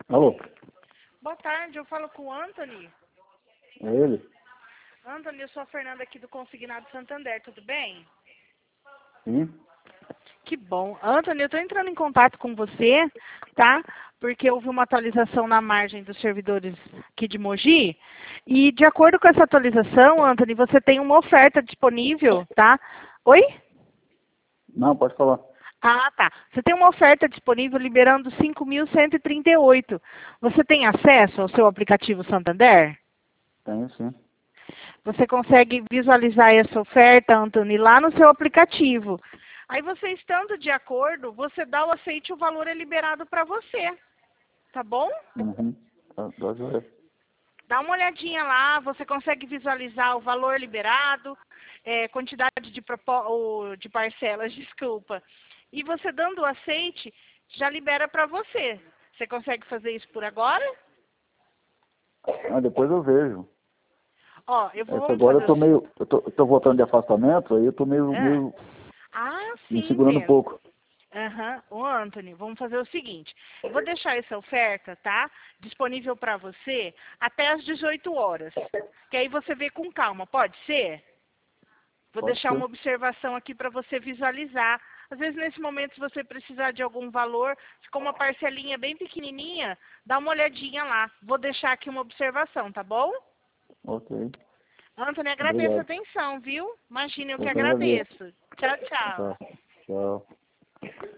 Alô? Boa tarde, eu falo com o Anthony. É ele? Anthony, eu sou a Fernanda aqui do Consignado Santander, tudo bem? Sim? Que bom. Anthony, eu estou entrando em contato com você, tá? Porque houve uma atualização na margem dos servidores aqui de Mogi. E de acordo com essa atualização, Anthony, você tem uma oferta disponível, tá? Oi? Não, pode falar. Ah, tá. Você tem uma oferta disponível liberando 5.138. Você tem acesso ao seu aplicativo Santander? Tenho sim. Você consegue visualizar essa oferta, Anthony, lá no seu aplicativo. Aí você estando de acordo, você dá o aceite e o valor é liberado para você. Tá bom? Uhum. Tá joia. Dá uma olhadinha lá, você consegue visualizar o valor liberado, quantidade de parcelas, desculpa. E você dando o aceite, já libera para você. Você consegue fazer isso por agora? Ah, depois eu vejo. Ó, Essa vamos agora eu fazer tô meio. Eu tô voltando de afastamento, aí eu tô Ah, meio me sim, segurando um entendo. pouco. Aham. Ô, Anthony, vamos fazer o seguinte. Eu vou deixar essa oferta, tá? Disponível para você até às 18 horas. Que aí você vê com calma, pode ser? Vou Pode deixar ser. uma observação aqui para você visualizar. Às vezes, nesse momento, se você precisar de algum valor, ficou uma parcelinha bem pequenininha, dá uma olhadinha lá. Vou deixar aqui uma observação, tá bom? Ok. Anthony, agradeço a Obrigado. atenção, viu? Imagina, eu que Eu que agradeço. agradeço. Tchau, tchau. Tá. Tchau.